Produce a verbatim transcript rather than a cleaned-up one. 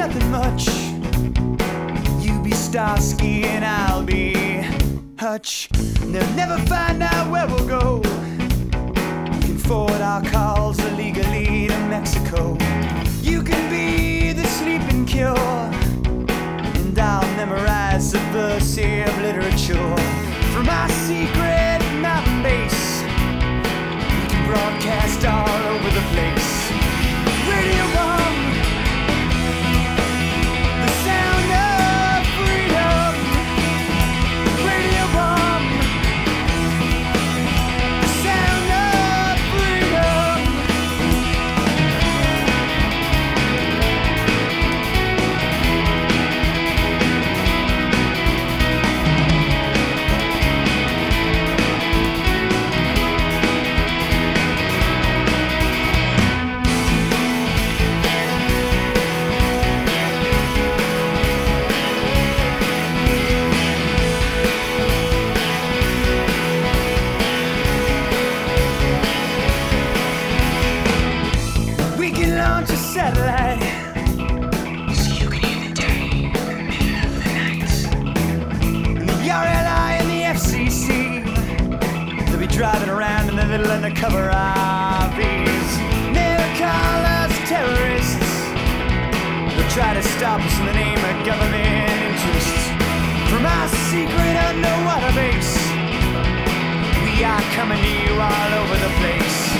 nothing much. You be Starsky and I'll be Hutch. They'll never find out where we'll go. We can forward our calls illegally to Mexico. You can be the sleeping cure, and I'll memorize subversive literature from our secret mountain base. We can broadcast all over the place. Radio bomb, the sound of freedom. Radio bomb, the sound of freedom. Launch a satellite so you can hear the day in the middle of the night. And the R L I and the F C C, they'll be driving around in their little undercover R Vs. They'll call us terrorists. They'll try to stop us in the name of government interests. From our secret underwater base, we are coming to you all over the place.